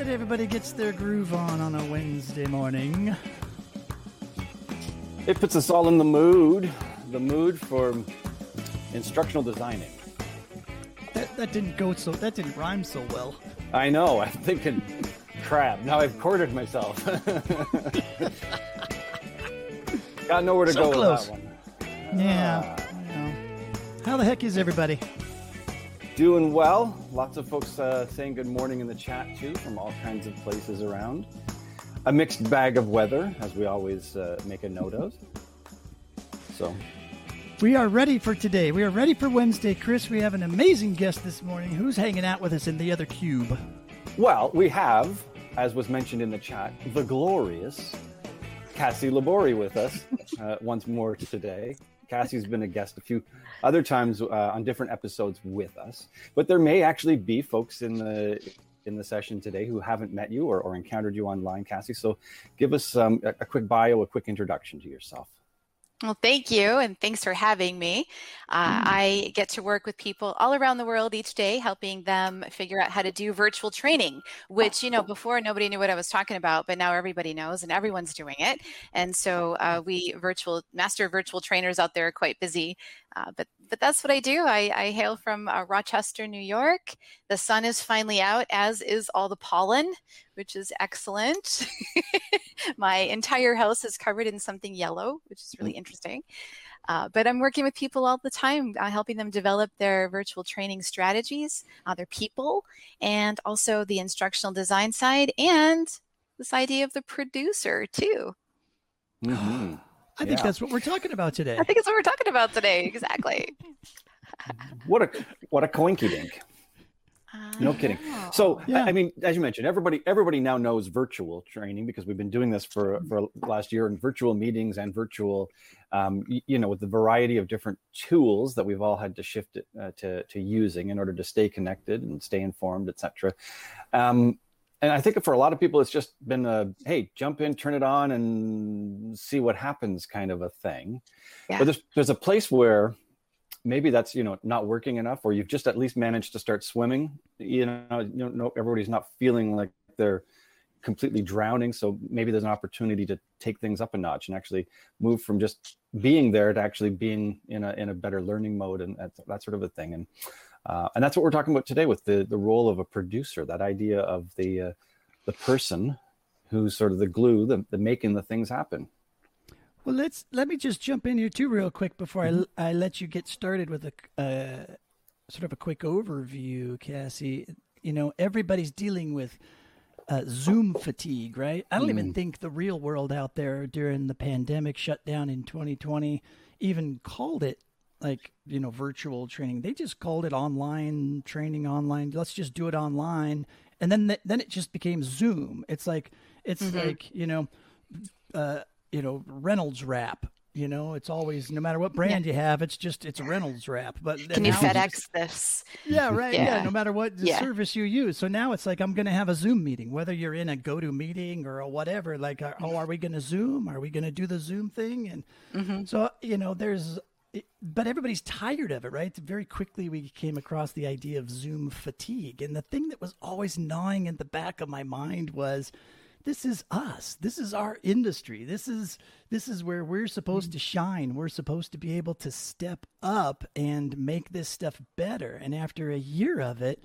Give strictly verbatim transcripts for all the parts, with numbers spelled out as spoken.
that everybody gets their groove on on a Wednesday morning. It puts us all in the mood, the mood for instructional designing. That, that didn't go so, that didn't rhyme so well. I know, I'm thinking, crap, now I've cornered myself. Got nowhere to So go close. with that one. Yeah. Ah. I know. How the heck is everybody? Doing well. Lots of folks uh, saying good morning in the chat too, from all kinds of places around. A mixed bag of weather, as we always uh, make a note of. So, We are ready for today. We are ready for Wednesday. Chris, we have an amazing guest this morning. Who's hanging out with us in the other cube? well, we have, as was mentioned in the chat, the glorious Cassie Labori with us uh, once more today. Cassie's been a guest a few other times uh, on different episodes with us, but there may actually be folks in the in the session today who haven't met you or, or encountered you online, Cassie. So give us um, a, a quick bio, a quick introduction to yourself. Well, thank you, and thanks for having me. Uh, Mm. I get to work with people all around the world each day, helping them figure out how to do virtual training, which, you know, before nobody knew what I was talking about, but now everybody knows and everyone's doing it. And so uh, we virtual master virtual trainers out there are quite busy, uh, but but that's what I do. I, I hail from uh, Rochester, New York. The sun is finally out, as is all the pollen, which is excellent. My entire house is covered in something yellow, which is really interesting. Uh, but I'm working with people all the time, uh, helping them develop their virtual training strategies, uh, their people, and also the instructional design side, and this idea of the producer too. Mm-hmm. I think Yeah. that's what we're talking about today. I think it's what we're talking about today. Exactly. What a what a coinky dink. No kidding. So, Yeah. I I mean, as you mentioned, everybody everybody now knows virtual training because we've been doing this for for last year in virtual meetings and virtual, um, y- you know, with the variety of different tools that we've all had to shift it, uh, to to using in order to stay connected and stay informed, et cetera. Um, and I think for a lot of people, it's just been a hey, jump in, turn it on, and see what happens kind of a thing. Yeah. But there's there's a place where maybe that's you know not working enough, or you've just at least managed to start swimming. You know, you know, everybody's not feeling like they're completely drowning, so maybe there's an opportunity to take things up a notch and actually move from just being there to actually being in a in a better learning mode and that, that sort of a thing. And uh, and that's what we're talking about today with the the role of a producer. That idea of the uh, the person who's sort of the glue, the, the making the things happen. Well, let's let me just jump in here too, real quick, before Mhm. I, I let you get started with a uh, sort of a quick overview, Cassie. You know, everybody's dealing with uh, Zoom fatigue, right? I don't even Mm. think the real world out there during the pandemic shutdown in twenty twenty even called it like you know virtual training. They just called it online training, online. Let's just do it online, and then th- then it just became Zoom. It's like it's Mhm. like you know. Uh, you know, Reynolds wrap, you know, it's always, no matter what brand you have, it's just, it's a Reynolds wrap. But Can you now it's FedEx just- this? Yeah, right. Yeah. Yeah. No matter what Yeah. service you use. So now it's like, I'm going to have a Zoom meeting, whether you're in a go-to meeting or a whatever, like, uh, oh, are we going to Zoom? Are we going to do the Zoom thing? And Mhm. so, you know, there's, but everybody's tired of it, right? Very quickly, we came across the idea of Zoom fatigue. And the thing that was always gnawing in the back of my mind was, this is us. This is our industry. This is this is where we're supposed to shine. We're supposed to be able to step up and make this stuff better. And after a year of it,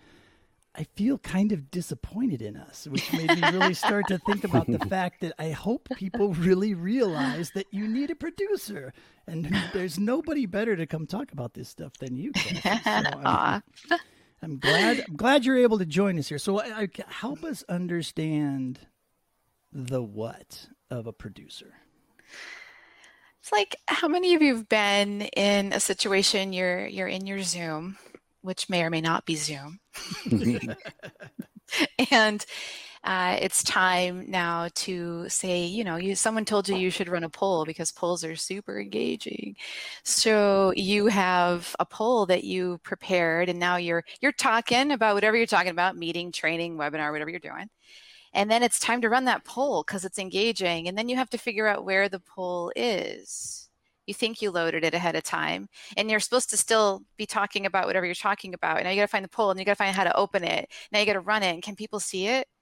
I feel kind of disappointed in us, which made me really start to think about the fact that I hope people really realize that you need a producer. And there's nobody better to come talk about this stuff than you, Cassie. So I'm, Aw. I'm glad I'm glad you're able to join us here. So I, I, help us understand the what of a producer. It's like, how many of you have been in a situation you're you're in your Zoom, which may or may not be Zoom, and uh, it's time now to say, you know, you someone told you you should run a poll because polls are super engaging. So you have a poll that you prepared, and now you're you're talking about whatever you're talking about, meeting, training, webinar, whatever you're doing. And then it's time to run that poll because it's engaging. And then you have to figure out where the poll is. You think you loaded it ahead of time, and you're supposed to still be talking about whatever you're talking about. And now you got to find the poll, and you got to find out how to open it. Now you got to run it. And can people see it?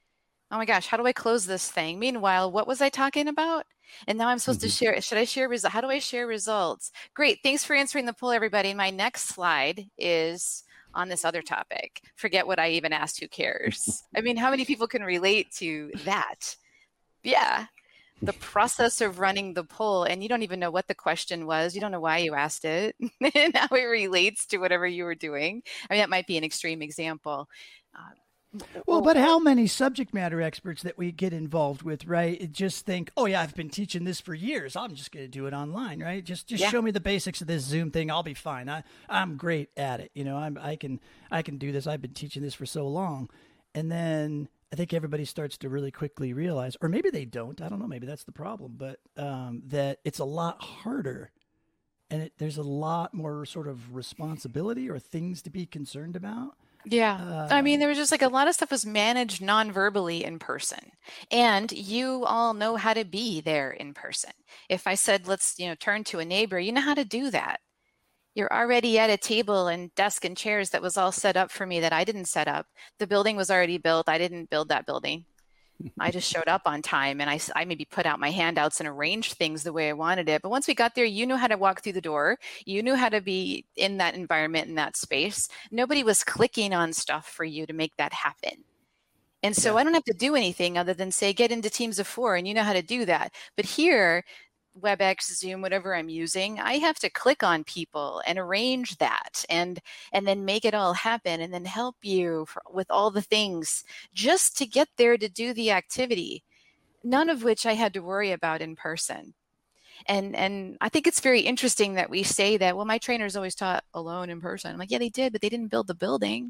Oh my gosh, how do I close this thing? Meanwhile, what was I talking about? And now I'm supposed Mm-hmm. to share. Should I share results? How do I share results? Great. Thanks for answering the poll, everybody. My next slide is on this other topic. Forget what I even asked. Who cares? I mean, how many people can relate to that? Yeah. The process of running the poll, and you don't even know what the question was. You don't know why you asked it and how it relates to whatever you were doing. I mean, that might be an extreme example. Um, Well, but how many subject matter experts that we get involved with, right? Just think, oh yeah, I've been teaching this for years. I'm just going to do it online, right? Just just Yeah. show me the basics of this Zoom thing. I'll be fine. I I'm great at it. You know, I'm I can I can do this. I've been teaching this for so long. And then I think everybody starts to really quickly realize, or maybe they don't. I don't know. Maybe that's the problem, but um, that it's a lot harder, and it, there's a lot more sort of responsibility or things to be concerned about. Yeah. Uh, I mean, there was just like a lot of stuff was managed non-verbally in person. And you all know how to be there in person. If I said, let's, you know, turn to a neighbor, you know how to do that. You're already at a table and desk and chairs that was all set up for me that I didn't set up. The building was already built. I didn't build that building. I just showed up on time, and I, I maybe put out my handouts and arranged things the way I wanted it. But once we got there, you knew how to walk through the door. You knew how to be in that environment, in that space. Nobody was clicking on stuff for you to make that happen. And so Yeah. I don't have to do anything other than say, get into teams of four, and you know how to do that. But here, WebEx, Zoom, whatever I'm using, I have to click on people and arrange that and and then make it all happen and then help you for, with all the things just to get there to do the activity, none of which I had to worry about in person. And and I think it's very interesting that we say that, well, my trainers always taught alone in person. I'm like, yeah, they did, but they didn't build the building.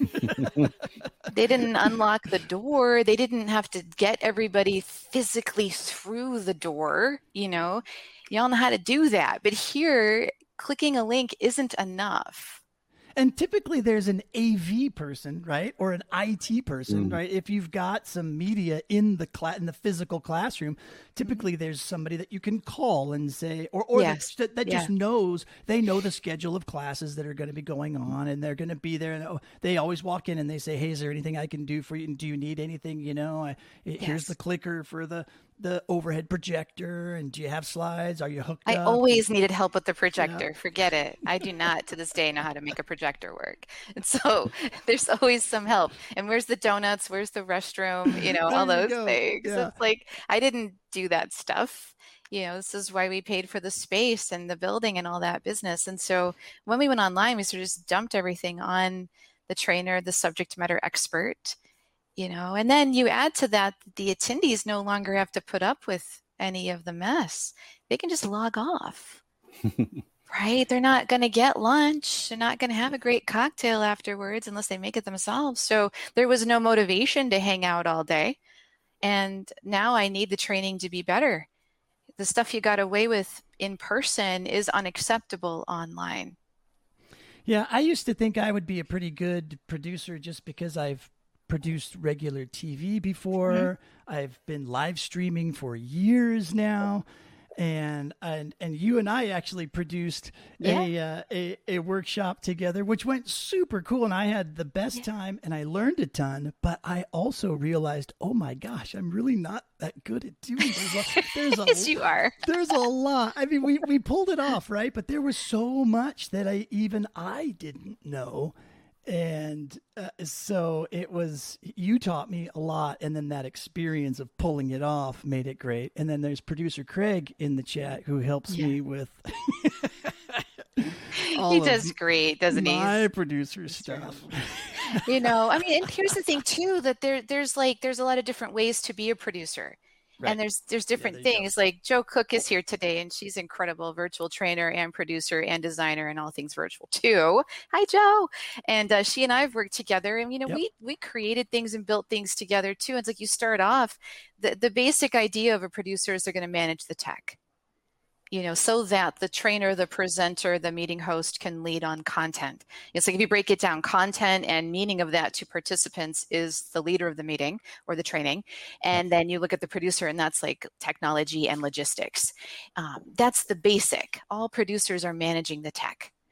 They didn't unlock the door. They didn't have to get everybody physically through the door. You know, y'all know how to do that. But here, clicking a link isn't enough. And typically there's an A V person, right? Or an I T person, Mm. right? If you've got some media in the cla- in the physical classroom, typically there's somebody that you can call and say, or, or Yes. that, that Yeah. just knows, they know the schedule of classes that are going to be going on, and they're going to be there. And oh, they always walk in and they say, hey, is there anything I can do for you? And do you need anything? You know, I, here's Yes. the clicker for the, the overhead projector. And do you have slides? Are you hooked I up? always needed help with the projector. Forget it. I do not to this day know how to make a projector work. And so there's always some help. And where's the donuts? Where's the restroom? You know, all There you those go. things. Yeah. It's like I didn't do that stuff. You know, this is why we paid for the space and the building and all that business. And so when we went online, we sort of just dumped everything on the trainer, the subject matter expert, you know, and then you add to that, the attendees no longer have to put up with any of the mess. They can just log off, right? They're not going to get lunch. They're not going to have a great cocktail afterwards unless they make it themselves. So there was no motivation to hang out all day. And now I need the training to be better. The stuff you got away with in person is unacceptable online. Yeah, I used to think I would be a pretty good producer just because I've produced regular T V before. Mm-hmm. I've been live streaming for years now. And and and you and I actually produced Yeah. a, uh, a a workshop together, which went super cool, and I had the best Yeah. time, and I learned a ton. But I also realized, oh my gosh, I'm really not that good at doing this. There's a Yes, you are. there's a lot. I mean, we we pulled it off, right? But there was so much that I even I didn't know. And uh, so it was, you taught me a lot. And then that experience of pulling it off made it great. And then there's producer Craig in the chat who helps Yeah. me with all He of does great, doesn't he? my producer stuff. You know, I mean, and here's the thing too, that there there's like there's a lot of different ways to be a producer. Right. And there's there's different there you go. things. Like Joe Cook is here today, and she's incredible, virtual trainer and producer and designer and all things virtual too. Hi, Joe. And uh, she and I have worked together, and you know, Yep. we we created things and built things together too. It's like you start off, the the basic idea of a producer is they're going to manage the tech, you know, so that the trainer, the presenter, the meeting host can lead on content. It's like if you break it down, content and meaning of that to participants is the leader of the meeting or the training. And then you look at the producer, and that's like technology and logistics. Um, that's the basic. All producers are managing the tech.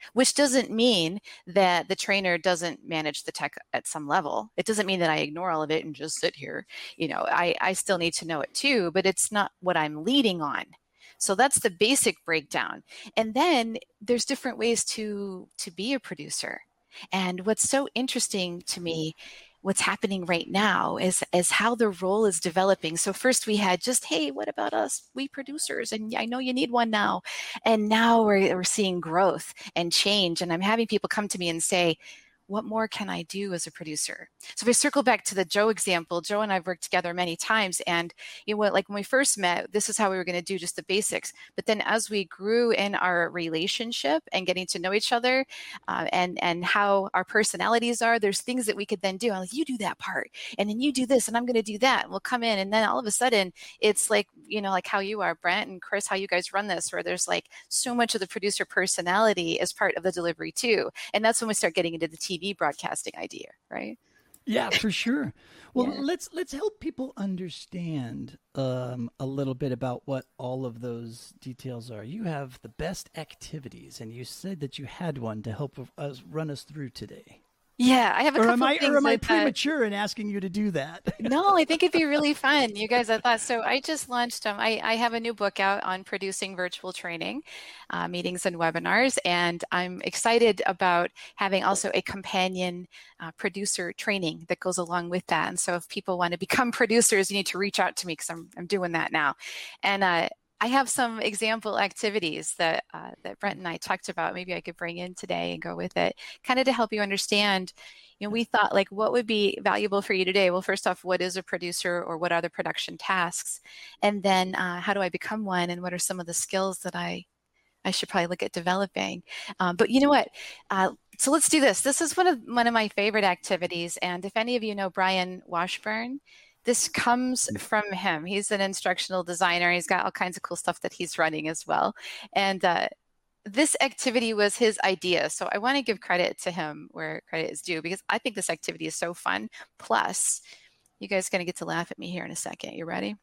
which doesn't mean that the trainer doesn't manage the tech at some level. It doesn't mean that I ignore all of it and just sit here. You know, I, I still need to know it too, but it's not what I'm leading on. So that's the basic breakdown. And then there's different ways to, to be a producer. And what's so interesting to me, what's happening right now is, is how the role is developing. So first we had just, hey, what about us, we producers? And I know you need one now. And now we're, we're seeing growth and change. And I'm having people come to me and say, what more can I do as a producer? So if I circle back to the Joe example, Joe and I've worked together many times. And you know what, like when we first met, this is how we were going to do just the basics. But then as we grew in our relationship and getting to know each other uh, and, and how our personalities are, there's things that we could then do. I'm like, you do that part, and then you do this, and I'm going to do that. And we'll come in. And then all of a sudden it's like, you know, like how you are, Brent and Chris, how you guys run this, where there's like so much of the producer personality as part of the delivery too. And that's when we start getting into the T V broadcasting idea, right? Yeah, for sure. Well, Yeah. let's let's help people understand um, a little bit about what all of those details are. You have the best activities, and you said that you had one to help us run us through today. Yeah, I have a Or couple am I of things or am I like that. premature in asking you to do that? No, I think it'd be really fun. You guys, I thought, so I just launched, um, I, I have a new book out on producing virtual training, uh, meetings and webinars, and I'm excited about having also a companion uh, producer training that goes along with that. And so if people want to become producers, you need to reach out to me because I'm, I'm doing that now. And uh, I have some example activities that uh, that Brent and I talked about. Maybe I could bring in today and go with it, kind of to help you understand. You know, we thought like, what would be valuable for you today? Well, first off, what is a producer, or what are the production tasks? And then uh, how do I become one? And what are some of the skills that I I should probably look at developing? Um, but you know what? Uh, so let's do this. This is one of one of my favorite activities. And if any of you know Brian Washburn, this comes from him. He's an instructional designer. He's got all kinds of cool stuff that he's running as well. And uh, this activity was his idea. So I want to give credit to him where credit is due, because I think this activity is so fun. Plus, you guys are going to get to laugh at me here in a second. You ready?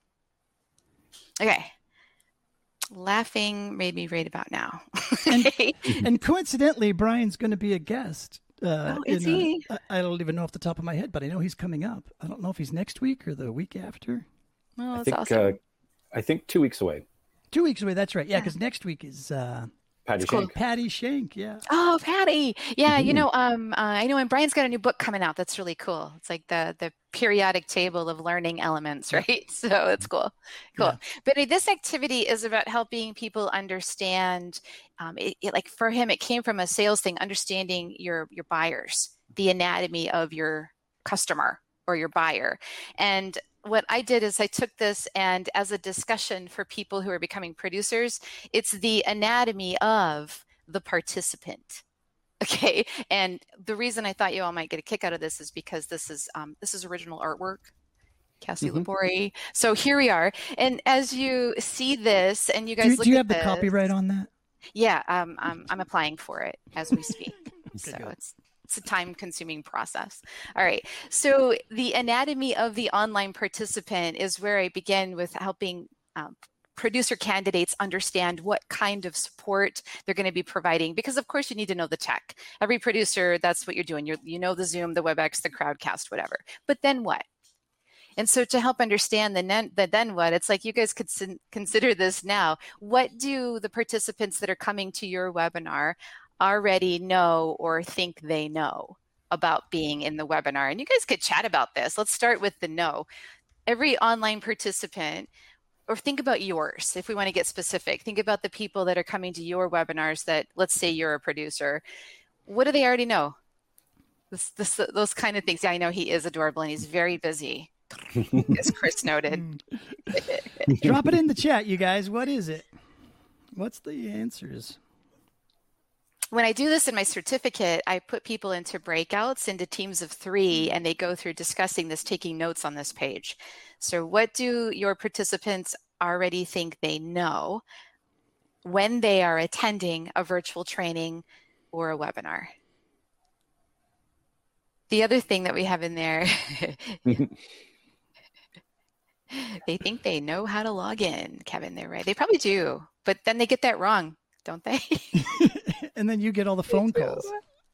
Okay. Laughing made me right about now. and, and coincidentally, Brian's going to be a guest. Uh, Oh, is in, uh, he? I I don't even know off the top of my head, but I know he's coming up. I don't know if he's next week or the week after. Oh, I that's think awesome. uh, I think two weeks away. Two weeks away. That's right. Yeah, Yeah. because next week is uh, Patty cool. Shank. Patty Shank. Yeah. Oh, Patty. Yeah, you Mhm. know, um, uh, I know, and Brian's got a new book coming out that's really cool. It's like the the periodic table of learning elements, right? So it's cool. Cool. Yeah. But uh, this activity is about helping people understand, um, it, it, like for him, it came from a sales thing, understanding your your buyers, the anatomy of your customer or your buyer. And what I did is I took this, and as a discussion for people who are becoming producers, it's the anatomy of the participant. Okay. And the reason I thought you all might get a kick out of this is because this is um, this is original artwork, Cassie Mhm. Labori. So here we are. And as you see this, and you guys Do, you- look do you at have the this, copyright on that? yeah, um, I'm, I'm applying for it as we speak. so good. it's it's a time-consuming process. All right. So the anatomy of the online participant is where I begin with helping um, producer candidates understand what kind of support they're going to be providing, because of course you need to know the tech. Every producer, that's what you're doing. You're, you know the Zoom, the WebEx, the Crowdcast, whatever. But then what? And so to help understand the, then, the then what, it's like you guys could sin- consider this now. What do the participants that are coming to your webinar already know or think they know about being in the webinar? And you guys could chat about this. Let's start with the know. Every online participant, or think about yours, if we want to get specific, think about the people that are coming to your webinars that, let's say you're a producer. What do they already know? This, this, those kind of things. Yeah, I know he is adorable and he's very busy, as Chris noted. Drop it in the chat, you guys. What is it? What's the answers? When I do this in my certificate, I put people into breakouts, into teams of three, and they go through discussing this, taking notes on this page. So what do your participants already think they know when they are attending a virtual training or a webinar? The other thing that we have in there, they think they know how to log in, Kevin, they're right. They probably do, but then they get that wrong, don't they? And then you get all the phone calls.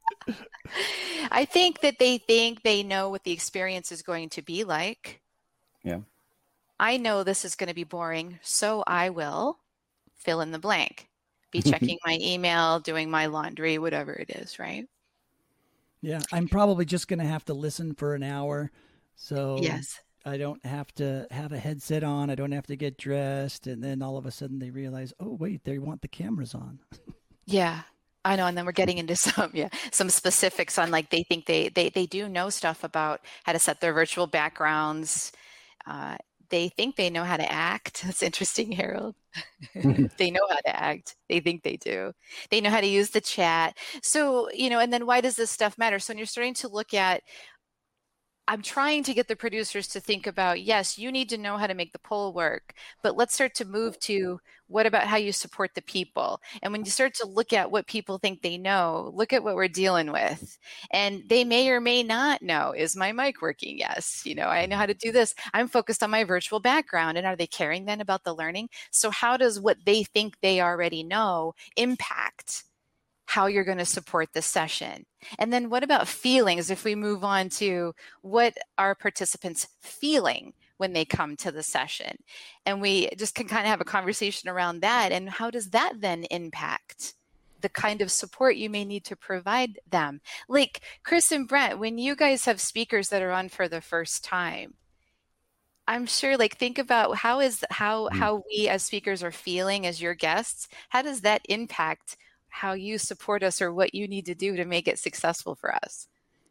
I think that they think they know what the experience is going to be like. Yeah. I know this is going to be boring, so I will fill in the blank. Be checking my email, doing my laundry, whatever it is, right? Yeah, I'm probably just going to have to listen for an hour. So yes. I don't have to have a headset on. I don't have to get dressed. And then all of a sudden they realize, oh, wait, they want the cameras on. Yeah, I know. And then we're getting into some, yeah, some specifics on like they think they, they, they do know stuff about how to set their virtual backgrounds. Uh, they think they know how to act. That's interesting, Harold. They know how to act. They think they do. They know how to use the chat. So, you know, and then why does this stuff matter? So when you're starting to look at, I'm trying to get the producers to think about, yes, you need to know how to make the poll work, but let's start to move to what about how you support the people? And when you start to look at what people think they know, look at what we're dealing with. And they may or may not know, is my mic working? Yes. You know, I know how to do this. I'm focused on my virtual background. And are they caring then about the learning? So how does what they think they already know impact how you're going to support the session? And then what about feelings? If we move on to what are participants feeling when they come to the session, and we just can kind of have a conversation around that. And how does that then impact the kind of support you may need to provide them? Like Chris and Brent, when you guys have speakers that are on for the first time, I'm sure like think about how is how, how we as speakers are feeling as your guests. How does that impact how you support us or what you need to do to make it successful for us?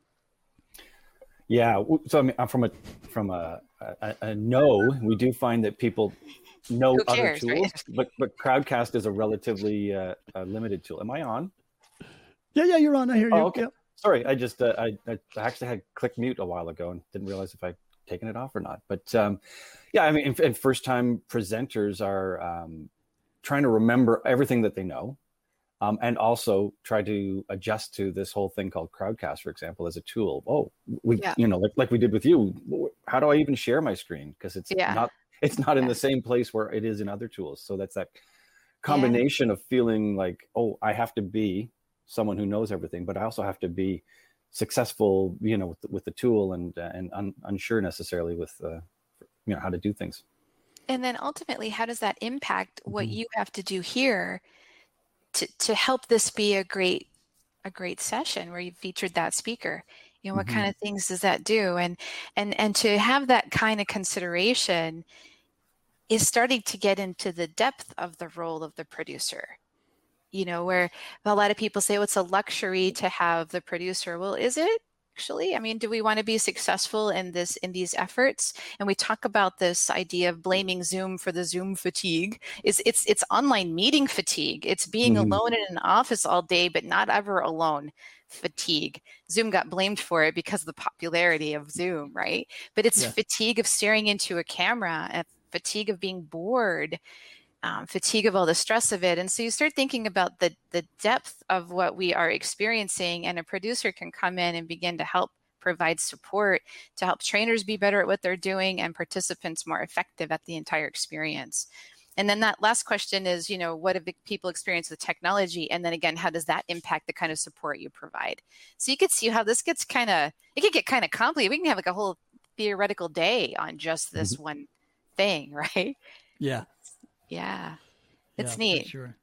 Yeah. So I mean, from a from a, a, a no, we do find that people know Who other cares, tools, right? but but Crowdcast is a relatively uh, a limited tool. Am I on? Yeah, yeah, you're on. I hear you. Oh, okay. Yeah. Sorry, I just uh, I, I actually had click mute a while ago and didn't realize if I'd taken it off or not. But um, yeah, I mean, and, and first time presenters are um, trying to remember everything that they know. Um, and also try to adjust to this whole thing called Crowdcast, for example, as a tool. Oh, we, Yeah. you know, like, like we did with you. How do I even share my screen? Because it's Yeah. not, it's not in Yeah. the same place where it is in other tools. So that's that combination yeah. of feeling like, oh, I have to be someone who knows everything, but I also have to be successful, you know, with the, with the tool and uh, and un, unsure necessarily with, uh, you know, how to do things. And then ultimately, how does that impact what Mm-hmm. you have to do here to, to help this be a great a great session where you featured that speaker? You know, what Mm-hmm. kind of things does that do? And and and to have that kind of consideration is starting to get into the depth of the role of the producer. You know, where a lot of people say, well, it's a luxury to have the producer. Well, is it? Actually, I mean, do we want to be successful in this in these efforts? And we talk about this idea of blaming Zoom for the Zoom fatigue. It's it's it's online meeting fatigue. It's being Mm-hmm. alone in an office all day, but not ever alone fatigue. Zoom got blamed for it because of the popularity of Zoom, right? But it's Yeah. fatigue of staring into a camera, and fatigue of being bored. Um, fatigue of all the stress of it. And so you start thinking about the the depth of what we are experiencing, and a producer can come in and begin to help provide support to help trainers be better at what they're doing and participants more effective at the entire experience. And then that last question is, you know, what have people experienced with technology? And then again, how does that impact the kind of support you provide? So you could see how this gets kind of, it can get kind of complicated. We can have like a whole theoretical day on just this mm-hmm. one thing, right? Yeah. Yeah, it's yeah, neat. For sure.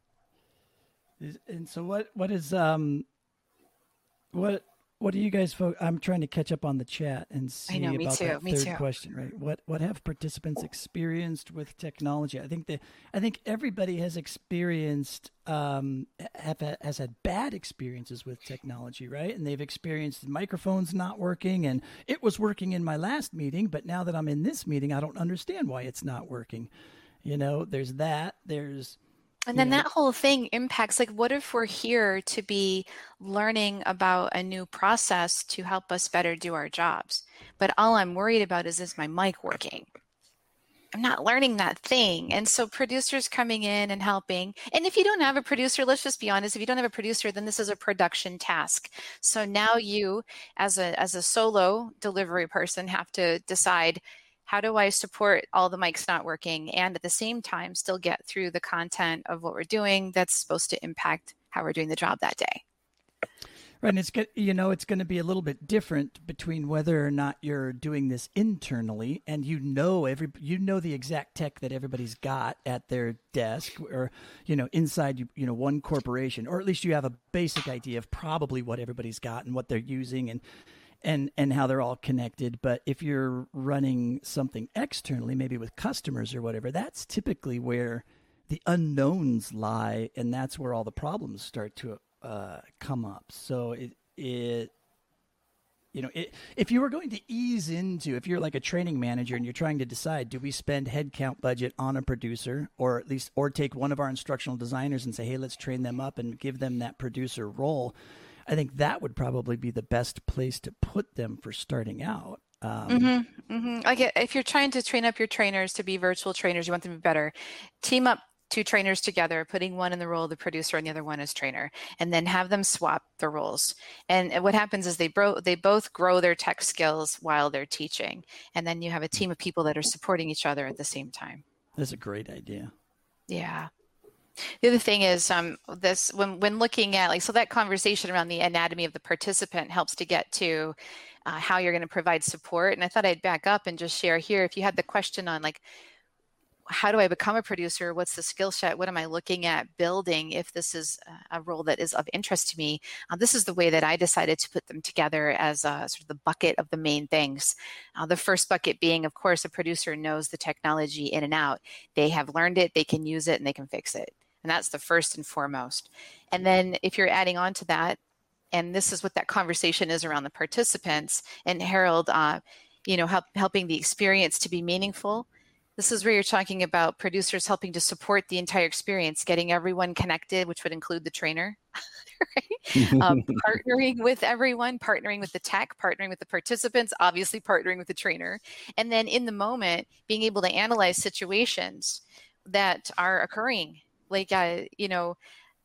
And so, what what is um, what what do you guys? Fo- I'm trying to catch up on the chat and see I know, me about too, that me third too. question. Right? What what have participants experienced with technology? I think that I think everybody has experienced um have has had bad experiences with technology, right? And they've experienced microphones not working, and it was working in my last meeting, but now that I'm in this meeting, I don't understand why it's not working. You know, there's that, there's... And then know, that whole thing impacts, like, what if we're here to be learning about a new process to help us better do our jobs? But all I'm worried about is, is my mic working? I'm not learning that thing. And so producers coming in and helping. And if you don't have a producer, let's just be honest, if you don't have a producer, then this is a production task. So now you, as a as a solo delivery person, have to decide, how do I support all the mics not working and at the same time still get through the content of what we're doing that's supposed to impact how we're doing the job that day. Right, and it's good, you know, it's going to be a little bit different between whether or not you're doing this internally, and you know every you know the exact tech that everybody's got at their desk, or you know inside you you know one corporation, or at least you have a basic idea of probably what everybody's got and what they're using and and and how they're all connected. But if you're running something externally, maybe with customers or whatever, that's typically where the unknowns lie, and that's where all the problems start to Uh, come up. So it, it, you know, it, if you were going to ease into, if you're like a training manager and you're trying to decide, do we spend headcount budget on a producer, or at least, or take one of our instructional designers and say, hey, let's train them up and give them that producer role, I think that would probably be the best place to put them for starting out. Um, mm-hmm, mm-hmm. Like if you're trying to train up your trainers to be virtual trainers, you want them to be better, team up two trainers together, putting one in the role of the producer and the other one as trainer, and then have them swap the roles. And what happens is they bro- they both grow their tech skills while they're teaching. And then you have a team of people that are supporting each other at the same time. That's a great idea. Yeah. The other thing is um, this, when, when looking at like, so that conversation around the anatomy of the participant helps to get to uh, how you're going to provide support. And I thought I'd back up and just share here, if you had the question on like, how do I become a producer? What's the skill set? What am I looking at building if this is a role that is of interest to me? Uh, this is the way that I decided to put them together as a, sort of the bucket of the main things. Uh, the first bucket being, of course, a producer knows the technology in and out. They have learned it, they can use it, and they can fix it. And that's the first and foremost. And then if you're adding on to that, and this is what that conversation is around the participants, and Harold, uh, you know, help, helping the experience to be meaningful. This is where you're talking about producers helping to support the entire experience, getting everyone connected, which would include the trainer, right? um, partnering with everyone, partnering with the tech, partnering with the participants, obviously partnering with the trainer. And then in the moment, being able to analyze situations that are occurring, like, uh, you know,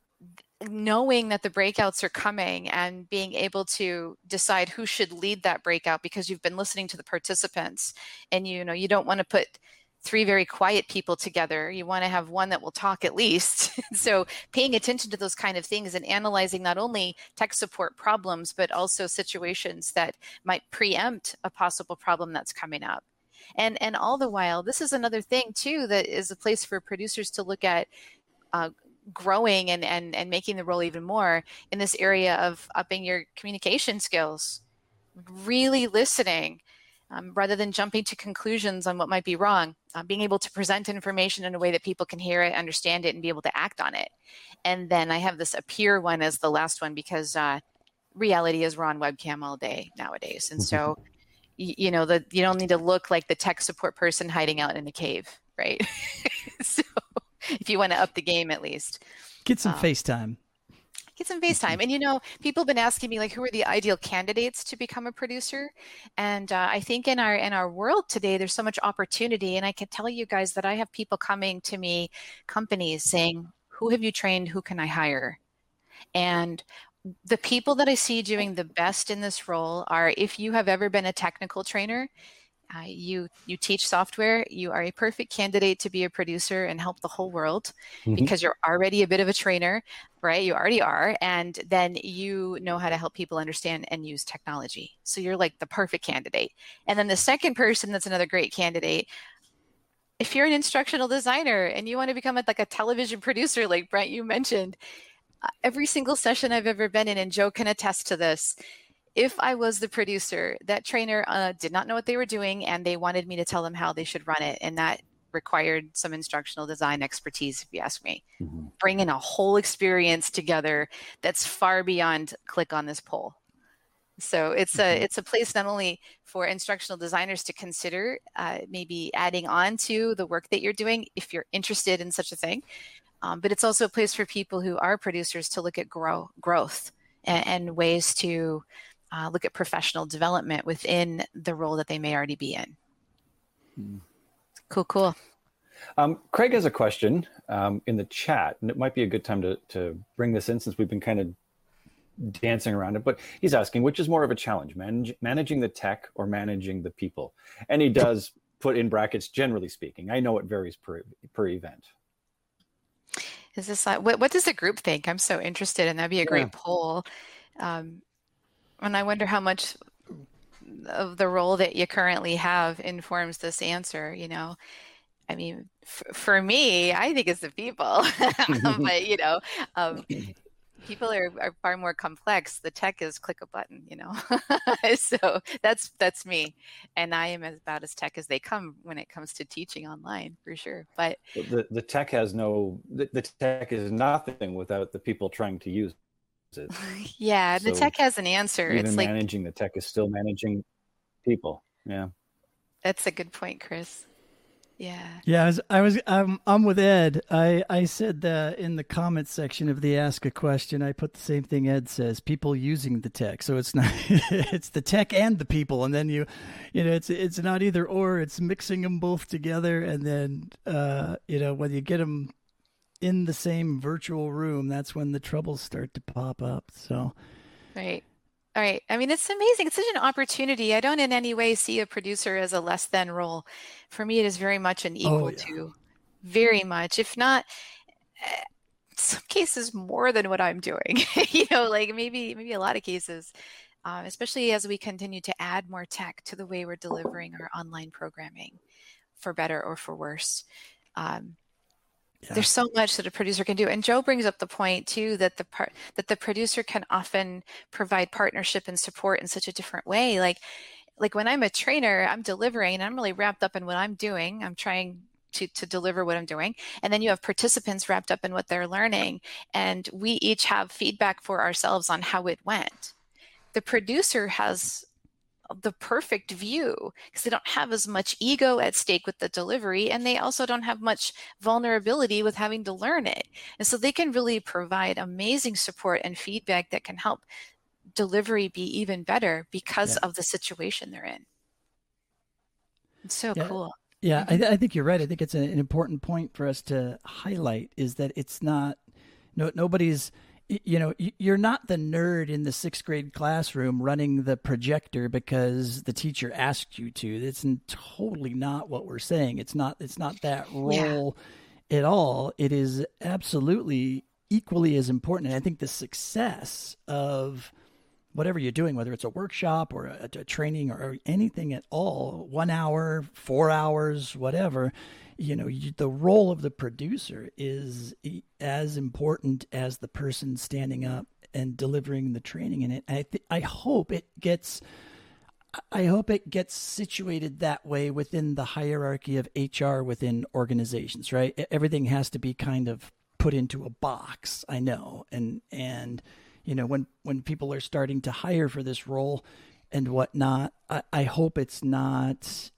knowing that the breakouts are coming and being able to decide who should lead that breakout, because you've been listening to the participants, and, you know, you don't want to put three very quiet people together. You want to have one that will talk at least. So paying attention to those kind of things and analyzing not only tech support problems, but also situations that might preempt a possible problem that's coming up. And, and all the while, this is another thing too, that is a place for producers to look at uh, growing and, and, and making the role even more in this area of upping your communication skills, really listening. Um, rather than jumping to conclusions on what might be wrong, uh, being able to present information in a way that people can hear it, understand it, and be able to act on it. And then I have this appear one as the last one, because uh, reality is we're on webcam all day nowadays. And so, y- you know, the, you don't need to look like the tech support person hiding out in a cave, right? So if you want to up the game, at least. Get some um, FaceTime. Get some FaceTime. And, you know, people have been asking me, like, who are the ideal candidates to become a producer? And uh, I think in our in our world today, there's so much opportunity. And I can tell you guys that I have people coming to me, companies saying, who have you trained? Who can I hire? And the people that I see doing the best in this role are, if you have ever been a technical trainer, Uh, you you teach software, you are a perfect candidate to be a producer and help the whole world, mm-hmm. because you're already a bit of a trainer, right? You already are. And then you know how to help people understand and use technology. So you're like the perfect candidate. And then the second person that's another great candidate, if you're an instructional designer and you want to become a, like a television producer, like Brent, you mentioned, uh, every single session I've ever been in, and Joe can attest to this, if I was the producer, that trainer uh, did not know what they were doing, and they wanted me to tell them how they should run it. And that required some instructional design expertise, if you ask me. Mm-hmm. Bringing a whole experience together that's far beyond click on this poll. So it's mm-hmm. a it's a place not only for instructional designers to consider uh, maybe adding on to the work that you're doing if you're interested in such a thing, um, but it's also a place for people who are producers to look at grow, growth and, and ways to Uh, look at professional development within the role that they may already be in. Hmm. Cool, cool. Um, Craig has a question um, in the chat, and it might be a good time to, to bring this in since we've been kind of dancing around it. But he's asking, which is more of a challenge, manage, managing the tech or managing the people? And he does put in brackets, generally speaking. I know it varies per, per event. Is this like, what, what does the group think? I'm so interested, and that'd be a great Yeah. poll. Um, and I wonder how much of the role that you currently have informs this answer, you know? I mean, f- for me, I think it's the people, but you know, um, people are, are far more complex. The tech is click a button, you know? So that's, that's me. And I am about as tech as they come when it comes to teaching online, for sure. But the, the tech has no, the, the tech is nothing without the people trying to use it. yeah, the So tech has an answer. even It's like, managing the tech is still managing people. Yeah. that's a good point, Chris. Yeah. Yeah, I was, I was, I'm, I'm with Ed. I, I said the, in the comments section of the Ask a Question, I put the same thing Ed says, people using the tech. So it's not, it's the tech and the people. And then you, you know, it's, it's not either or, it's mixing them both together. And then, uh, you know, when you get them in the same virtual room, that's when the troubles start to pop up. So. Right. All right. I mean, it's amazing. It's such an opportunity. I don't in any way see a producer as a less than role. For me, it is very much an equal Oh, yeah. to, very much, if not, uh, some cases more than what I'm doing. You know, like maybe maybe a lot of cases, um, especially as we continue to add more tech to the way we're delivering our online programming, for better or for worse. Um, Yeah. There's so much that a producer can do. And Joe brings up the point too, that the part that the producer can often provide partnership and support in such a different way. Like, like when I'm a trainer, I'm delivering and I'm really wrapped up in what I'm doing. I'm trying to, to deliver what I'm doing. And then you have participants wrapped up in what they're learning. And we each have feedback for ourselves on how it went. The producer has the perfect view because they don't have as much ego at stake with the delivery, and they also don't have much vulnerability with having to learn it. And so they can really provide amazing support and feedback that can help delivery be even better because Yeah. of the situation they're in. It's so Yeah. cool. Yeah, Mhm. I, I think you're right. I think it's an, an important point for us to highlight is that it's not, no, nobody's, y- you know, y- you're not the nerd in the sixth grade classroom running the projector because the teacher asked you to. It's n- totally not what we're saying. It's not, it's not that Yeah. role at all. It is absolutely equally as important. And I think the success of whatever you're doing, whether it's a workshop or a, a training or anything at all, one hour, four hours, whatever, you know, you, the role of the producer is e- as important as the person standing up and delivering the training in it. I th- I hope it gets, I hope it gets situated that way within the hierarchy of H R within organizations, right? E- Everything has to be kind of put into a box, I know, and and you know, when, when people are starting to hire for this role and whatnot, I, I hope it's not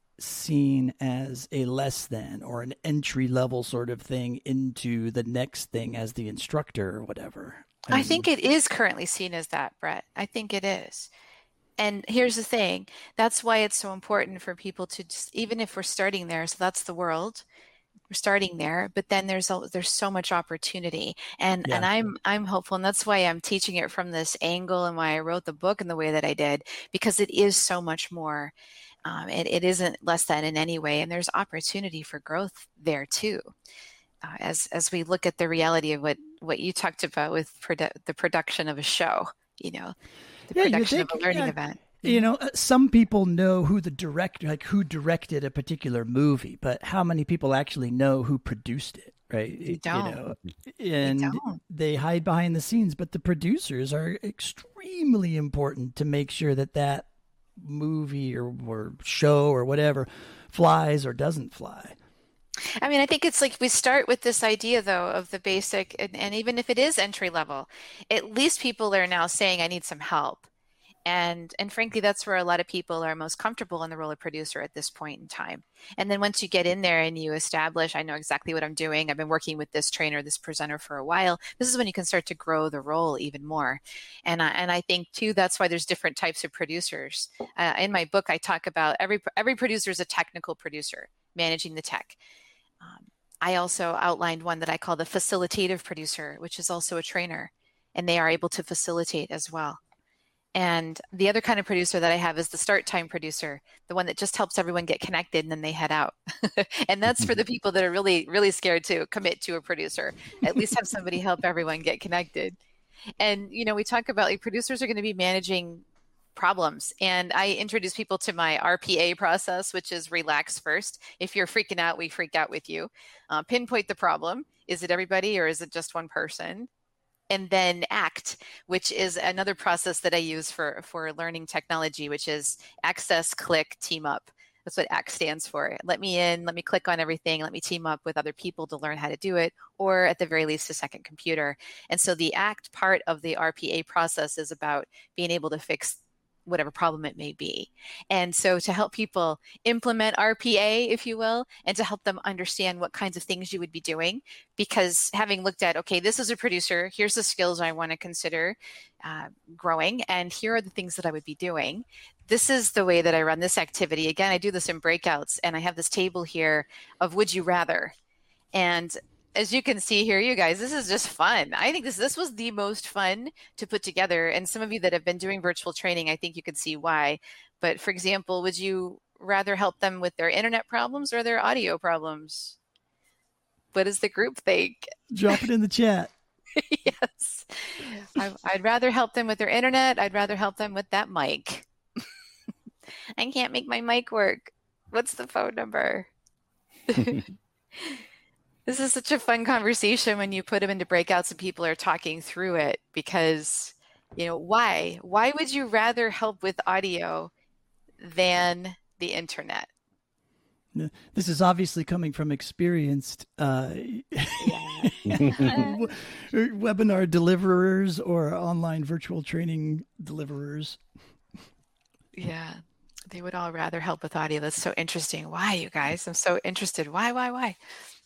seen as a less than or an entry level sort of thing into the next thing as the instructor or whatever. I think it is currently seen as that, Brett. I think it is. And here's the thing. That's why it's so important for people to just, even if we're starting there, so that's the world. We're starting there, but then there's a, there's so much opportunity, and Yeah. and I'm I'm hopeful, and that's why I'm teaching it from this angle, and why I wrote the book in the way that I did, because it is so much more. Um, it, it isn't less than in any way, and there's opportunity for growth there too. Uh, as as we look at the reality of what what you talked about with produ- the production of a show, you know, the Yeah, you production think, of a learning yeah, event. you know, uh, some people know who the director, like who directed a particular movie, but how many people actually know who produced it, right? You don't. You know, You and don't. they hide behind the scenes, but the producers are extremely important to make sure that that movie or, or show or whatever flies or doesn't fly. I mean, I think it's like we start with this idea, though, of the basic, and, and even if it is entry level, at least people are now saying, I need some help. And and frankly, that's where a lot of people are most comfortable in the role of producer at this point in time. And then once you get in there and you establish, I know exactly what I'm doing. I've been working with this trainer, this presenter for a while. This is when you can start to grow the role even more. And I, and I think too, that's why there's different types of producers. Uh, in my book, I talk about every every producer is a technical producer managing the tech. Um, I also outlined one that I call the facilitative producer, which is also a trainer, and they are able to facilitate as well. And the other kind of producer that I have is the start time producer, the one that just helps everyone get connected and then they head out. And that's for the people that are really, really scared to commit to a producer. At least have somebody help everyone get connected. And, you know, we talk about like producers are going to be managing problems. And I introduce people to my R P A process, which is relax first. If you're freaking out, we freak out with you. Uh, pinpoint the problem. Is it everybody or is it just one person? And then ACT, which is another process that I use for, for learning technology, which is access, click, team up. That's what ACT stands for. Let me in, let me click on everything, let me team up with other people to learn how to do it, or at the very least, a second computer. And so the ACT part of the R P A process is about being able to fix whatever problem it may be. And so to help people implement R P A, if you will, and to help them understand what kinds of things you would be doing, because having looked at, okay, this is a producer, here's the skills I want to consider uh, growing, and here are the things that I would be doing. This is the way that I run this activity. Again, I do this in breakouts, and I have this table here of would you rather. And as you can see here, you guys, this is just fun. I think this this was the most fun to put together. And some of you that have been doing virtual training, I think you can see why. But for example, would you rather help them with their internet problems or their audio problems? What does the group think? Drop it in the chat. Yes. I, I'd rather help them with their internet. I'd rather help them with that mic. I can't make my mic work. What's the phone number? This is such a fun conversation when you put them into breakouts and people are talking through it because, you know, why? Why would you rather help with audio than the internet? This is obviously coming from experienced uh, webinar deliverers or online virtual training deliverers. Yeah, they would all rather help with audio. That's so interesting. Why, you guys? I'm so interested. Why, why, why?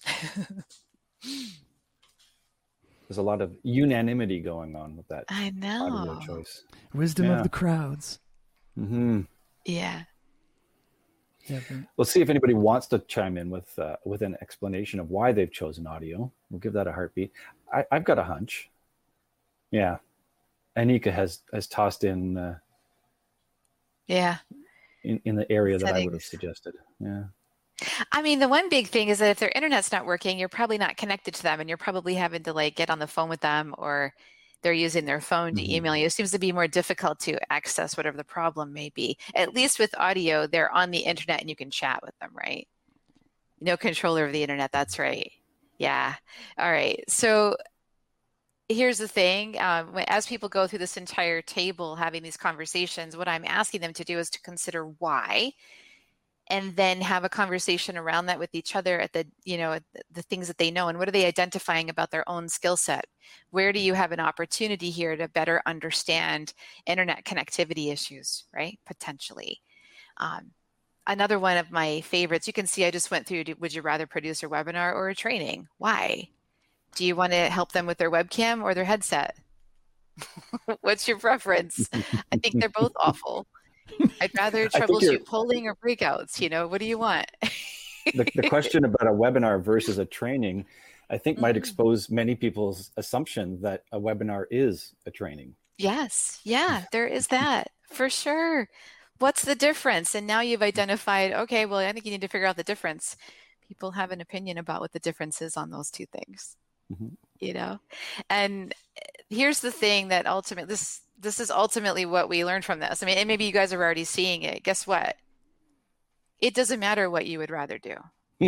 There's a lot of unanimity going on with that. I know. Audio choice. Wisdom Yeah. of the crowds. Mm-hmm. Yeah. Yeah, Let's see if anybody wants to chime in with uh, with an explanation of why they've chosen audio. We'll give that a heartbeat. I, I've got a hunch. Yeah, Anika has has tossed in uh, Yeah. in, in the area that I would have Settings. suggested. Yeah. I mean, the one big thing is that if their internet's not working, you're probably not connected to them and you're probably having to like get on the phone with them or they're using their phone to Mhm. email you. It seems to be more difficult to access whatever the problem may be. At least with audio, they're on the internet and you can chat with them, right? No control over the internet. That's right. Yeah. All right. So here's the thing. Um, when- as people go through this entire table having these conversations, what I'm asking them to do is to consider why, and then have a conversation around that with each other at the, you know, at the, the things that they know and what are they identifying about their own skill set? Where do you have an opportunity here to better understand internet connectivity issues, right? Potentially. Um, another one of my favorites, you can see I just went through, would you rather produce a webinar or a training? Why? Do you want to help them with their webcam or their headset? What's your preference? I think they're both awful. I'd rather I think you're- troubleshoot polling or breakouts. You know, what do you want? The, the question about a webinar versus a training, I think, might Mhm. expose many people's assumption that a webinar is a training. Yes. Yeah, there is that for sure. What's the difference? And now you've identified, okay, well, I think you need to figure out the difference. People have an opinion about what the difference is on those two things, Mhm. you know? And here's the thing that ultimately, this, this is ultimately what we learned from this. I mean, and maybe you guys are already seeing it. Guess what? It doesn't matter what you would rather do.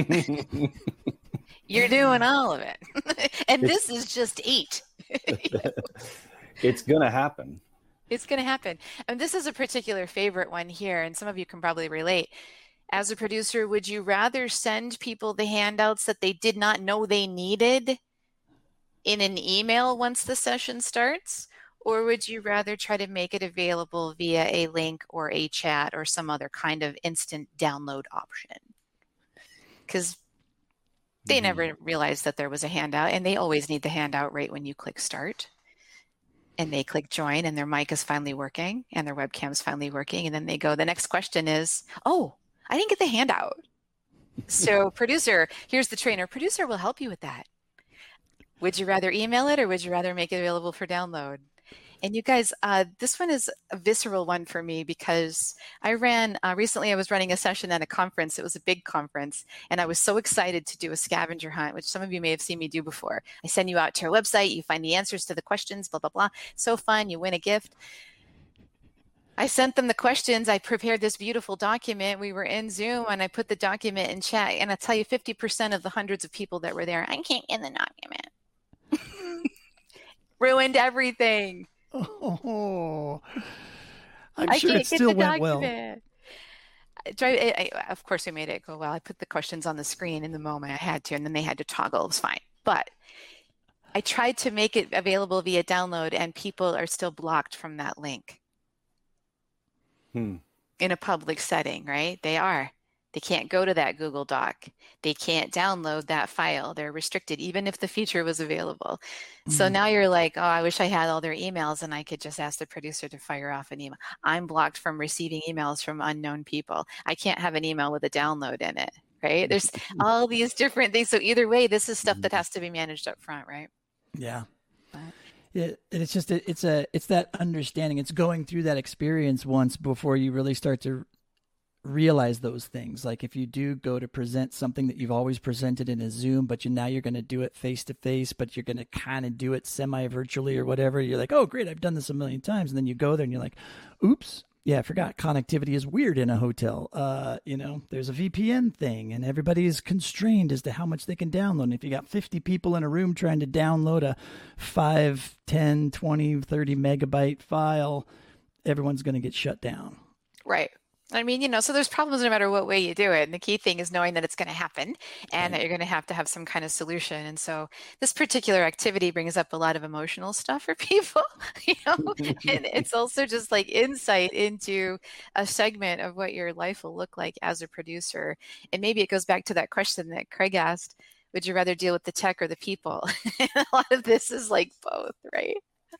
You're doing all of it. And It's- this is just eight. It's going to happen. It's going to happen. And this is a particular favorite one here, and some of you can probably relate. As a producer, would you rather send people the handouts that they did not know they needed in an email once the session starts? Or would you rather try to make it available via a link or a chat or some other kind of instant download option? Because they Mhm. never realized that there was a handout, and they always need the handout right when you click start. And they click join and their mic is finally working and their webcam is finally working. And then they go, the next question is, oh, I didn't get the handout. So producer, here's the trainer. Producer will help you with that. Would you rather email it or would you rather make it available for download? And you guys, uh, this one is a visceral one for me because I ran, uh, recently I was running a session at a conference. It was a big conference. And I was so excited to do a scavenger hunt, which some of you may have seen me do before. I send you out to our website. You find the answers to the questions, blah, blah, blah. So fun. You win a gift. I sent them the questions. I prepared this beautiful document. We were in Zoom and I put the document in chat. And I tell you, fifty percent of the hundreds of people that were there, I can't get the document. Ruined everything. Oh, I'm I sure can't it still get the went well. document. I tried, I, I, of course, we made it go well. I put the questions on the screen in the moment I had to, and then they had to toggle. It was fine. But I tried to make it available via download, and people are still blocked from that link. Hmm. In a public setting, right? They are. They can't go to that Google Doc. They can't download that file. They're restricted, even if the feature was available. Mm. So now you're like, oh, I wish I had all their emails and I could just ask the producer to fire off an email. I'm blocked from receiving emails from unknown people. I can't have an email with a download in it, right? There's all these different things. So either way, this is stuff that has to be managed up front, right? Yeah. But. It, it's just, it, it's a, it's that understanding. It's going through that experience once before you really start to realize those things. Like if you do go to present something that you've always presented in a Zoom, but you now you're going to do it face to face, but you're going to kind of do it semi virtually or whatever. You're like, oh great, I've done this a million times. And then you go there and you're like, oops, yeah, I forgot connectivity is weird in a hotel. Uh, you know, there's a V P N thing and everybody is constrained as to how much they can download. And if you got fifty people in a room trying to download a five, ten, twenty, thirty megabyte file, everyone's going to get shut down. Right. I mean, you know, so there's problems no matter what way you do it. And the key thing is knowing that it's going to happen and that you're going to have to have some kind of solution. And so this particular activity brings up a lot of emotional stuff for people, you know, and it's also just like insight into a segment of what your life will look like as a producer. And maybe it goes back to that question that Craig asked, would you rather deal with the tech or the people? And a lot of this is like both, right?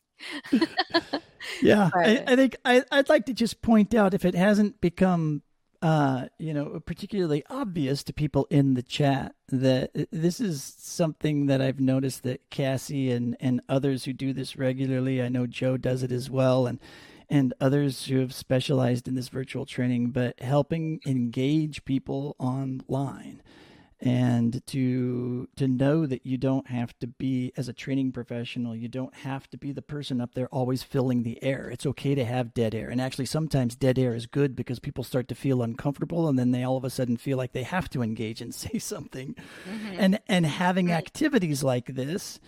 Yeah, I, I think I, I'd like to just point out, if it hasn't become, uh, you know, particularly obvious to people in the chat, that this is something that I've noticed that Cassie and, and others who do this regularly, I know Joe does it as well, and and others who have specialized in this virtual training, but helping engage people online. And to to know that you don't have to be, as a training professional, you don't have to be the person up there always filling the air. It's okay to have dead air. And actually, sometimes dead air is good because people start to feel uncomfortable and then they all of a sudden feel like they have to engage and say something. Mm-hmm. And and having right. activities like this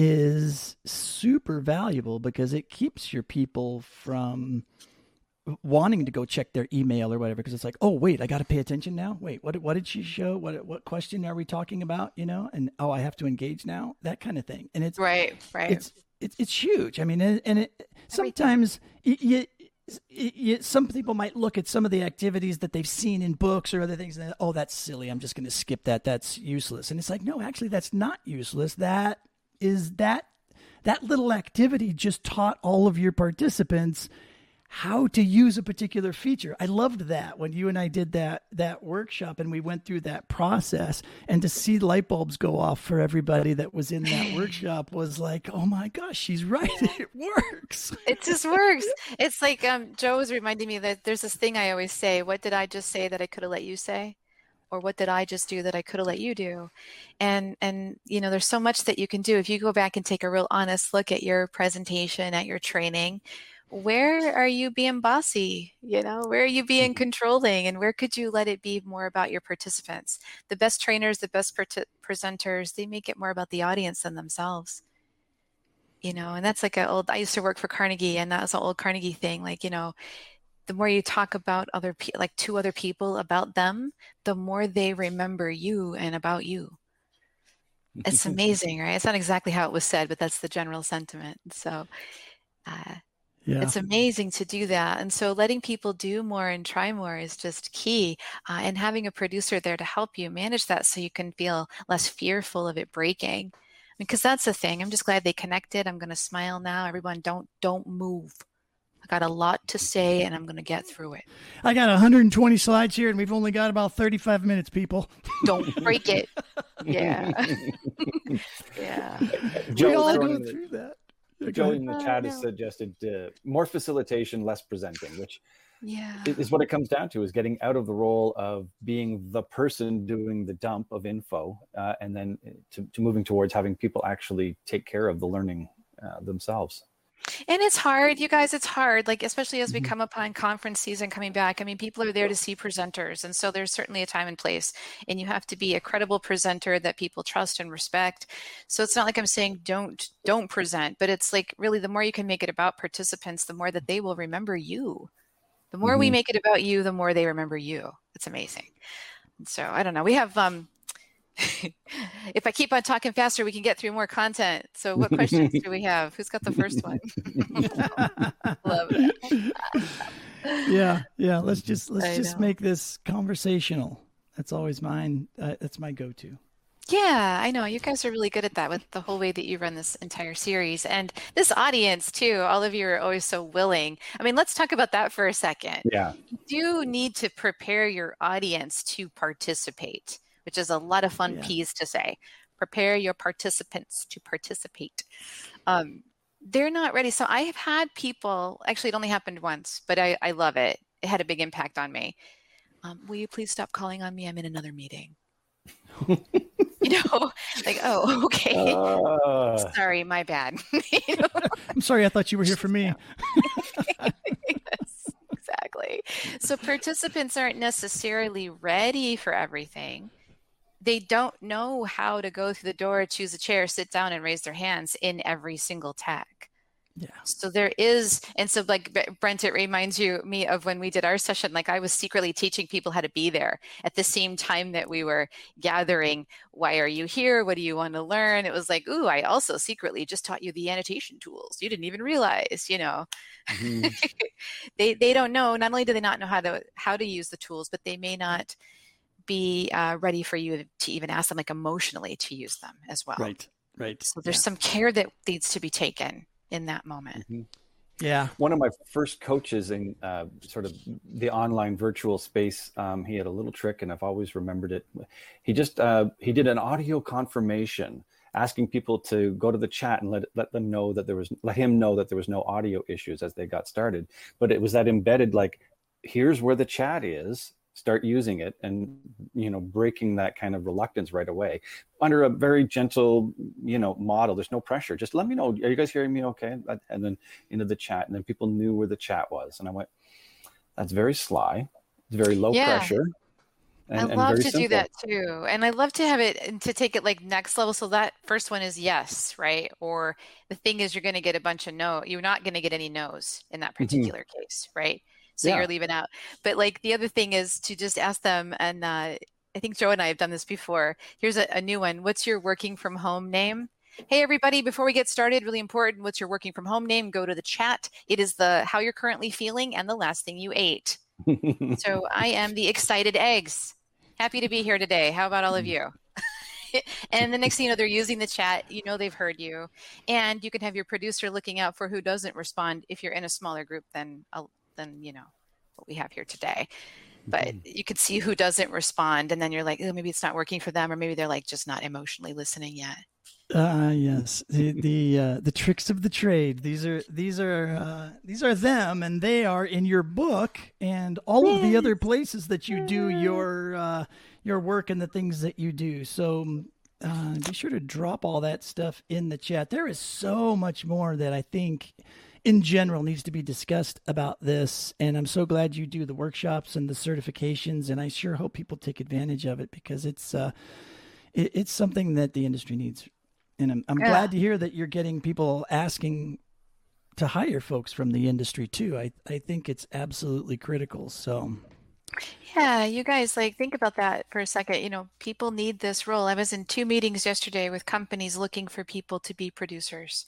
is super valuable because it keeps your people from wanting to go check their email or whatever, because it's like, oh wait, I got to pay attention now. Wait, what what did she show? What what question are we talking about? You know, and oh, I have to engage now. That kind of thing. And it's right, right. It's it's it's huge. I mean, and, and it sometimes you, you, you, some people might look at some of the activities that they've seen in books or other things, and oh, that's silly. I'm just going to skip that. That's useless. And it's like, no, actually, that's not useless. That is that that little activity just taught all of your participants how to use a particular feature. I loved that when you and I did that that workshop and we went through that process, and to see light bulbs go off for everybody that was in that workshop was like, oh my gosh, she's right. It works. It just works. It's like um, Joe was reminding me that there's this thing I always say, what did I just say that I could have let you say? Or what did I just do that I could have let you do? And, and you know, there's so much that you can do. If you go back and take a real honest look at your presentation, at your training, where are you being bossy? You know, where are you being controlling, and where could you let it be more about your participants? The best trainers, the best pre- presenters, they make it more about the audience than themselves. You know, and that's like an old, I used to work for Carnegie, and that was an old Carnegie thing. Like, you know, the more you talk about other people, like to other people about them, the more they remember you and about you. It's amazing, right? It's not exactly how it was said, but that's the general sentiment. So, uh, yeah. It's amazing to do that. And so letting people do more and try more is just key. Uh, and having a producer there to help you manage that so you can feel less fearful of it breaking. Because that's the thing. I'm just glad they connected. I'm going to smile now. Everyone, don't don't move. I got a lot to say, and I'm going to get through it. I got one hundred twenty slides here, and we've only got about thirty-five minutes, people. Don't break it. Yeah. Yeah. We all go through that. Joe in the Oh, chat no. has suggested uh, more facilitation, less presenting, which Yeah. is what it comes down to, is getting out of the role of being the person doing the dump of info uh, and then to, to moving towards having people actually take care of the learning uh, themselves. And it's hard, you guys, it's hard, like, especially as we Mhm. come upon conference season coming back. I mean, people are there to see presenters. And so there's certainly a time and place, and you have to be a credible presenter that people trust and respect. So it's not like I'm saying don't, don't present, but it's like really the more you can make it about participants, the more that they will remember you. The more we Mhm. make it about you, the more they remember you. It's amazing. And so I don't know. We have, um, if I keep on talking faster, we can get through more content. So what questions do we have? Who's got the first one? Love it. Yeah, yeah. Let's just let's I just know. make this conversational. That's always mine. Uh, that's my go-to. Yeah, I know. You guys are really good at that with the whole way that you run this entire series. And this audience, too, all of you are always so willing. I mean, let's talk about that for a second. Yeah. You do need to prepare your audience to participate, which is a lot of fun Yeah. P's to say. Prepare your participants to participate. Um, they're not ready. So I have had people, actually, it only happened once, but I, I love it. It had a big impact on me. Um, will you please stop calling on me? I'm in another meeting. You know, like, oh, okay. Uh, Sorry, my bad. You know? I'm sorry. I thought you were here for me. Yes, exactly. So participants aren't necessarily ready for everything. They don't know how to go through the door, choose a chair, sit down, and raise their hands in every single tag. Yeah. So there is, and so like Brent, it reminds you me of when we did our session. Like I was secretly teaching people how to be there at the same time that we were gathering. Why are you here? What do you want to learn? It was like, ooh, I also secretly just taught you the annotation tools. You didn't even realize, you know. mhm. they they don't know. Not only do they not know how to how to use the tools, but they may not be uh, ready for you to even ask them like emotionally to use them as well. Right. Right. So there's yeah. some care that needs to be taken in that moment. Mhm. Yeah. One of my first coaches in uh, sort of the online virtual space, um, he had a little trick, and I've always remembered it. He just uh, he did an audio confirmation, asking people to go to the chat and let let them know that there was let him know that there was no audio issues as they got started. But it was that embedded, like, here's where the chat is. Start using it, and you know, breaking that kind of reluctance right away under a very gentle, you know, model. There's no pressure. Just let me know. Are you guys hearing me okay? And then into the chat, and then people knew where the chat was. And I went, that's very sly. It's very low Yeah. pressure. And, I and love very to simple. do that too. And I love to have it and to take it like next level. So that first one is yes, right? Or the thing is you're going to get a bunch of no. You're not going to get any no's in that particular case, right? So Yeah. you're leaving out. But like the other thing is to just ask them, and uh, I think Joe and I have done this before. Here's a, a new one. What's your working from home name? Hey, everybody, before we get started, really important. What's your working from home name? Go to the chat. It is the how you're currently feeling and the last thing you ate. So I am the excited eggs. Happy to be here today. How about all of you? And the next thing you know, they're using the chat. You know they've heard you. And you can have your producer looking out for who doesn't respond if you're in a smaller group than, than you know, what we have here today. But you can see who doesn't respond. And then you're like, oh, maybe it's not working for them. Or maybe they're like just not emotionally listening yet. Ah, uh, yes, the the uh, the tricks of the trade. These are these are uh, these are them, and they are in your book and all of the other places that you do your uh, your work and the things that you do. So uh, be sure to drop all that stuff in the chat. There is so much more that I think, in general, needs to be discussed about this. And I'm so glad you do the workshops and the certifications, and I sure hope people take advantage of it because it's uh, it, it's something that the industry needs. And I'm, I'm Yeah. glad to hear that you're getting people asking to hire folks from the industry too. I, I think it's absolutely critical. So Yeah, you guys, like, think about that for a second. You know, people need this role. I was in two meetings yesterday with companies looking for people to be producers.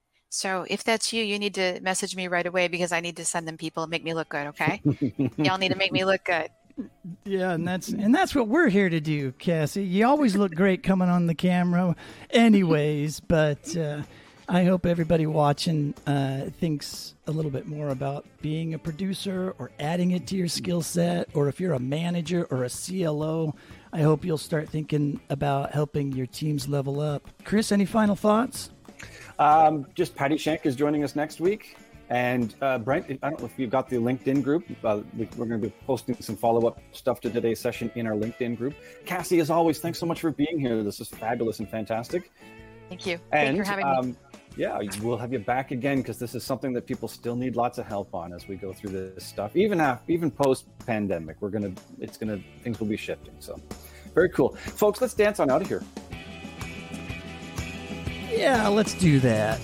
So if that's you, you need to message me right away because I need to send them people and make me look good, okay? Y'all need to make me look good. yeah, and that's and that's what we're here to do, Cassie. You always look great coming on the camera anyways, but uh, I hope everybody watching uh, thinks a little bit more about being a producer or adding it to your skill set, or if you're a manager or a C L O, I hope you'll start thinking about helping your teams level up. Chris, any final thoughts? Um, just Patty Shank is joining us next week. And uh, Brent, I don't know if you've got the LinkedIn group. Uh, we, we're going to be posting some follow-up stuff to today's session in our LinkedIn group. Cassie, as always, thanks so much for being here. This is fabulous and fantastic. Thank you. And, Thank you for having um, me. Yeah, we'll have you back again because this is something that people still need lots of help on as we go through this stuff. Even after, even post-pandemic, we're gonna, it's gonna, things will be shifting. So, very cool, folks. Let's dance on out of here. Yeah, let's do that.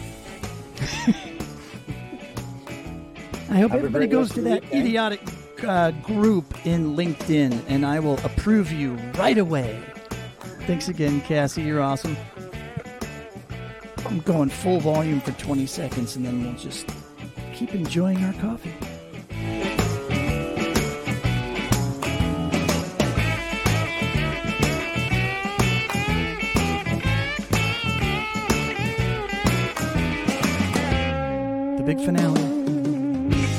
I hope Have everybody goes to that week, eh? idiotic uh, group in LinkedIn, and I will approve you right away. Thanks again, Cassie. You're awesome. I'm going full volume for twenty seconds, and then we'll just keep enjoying our coffee. The big finale.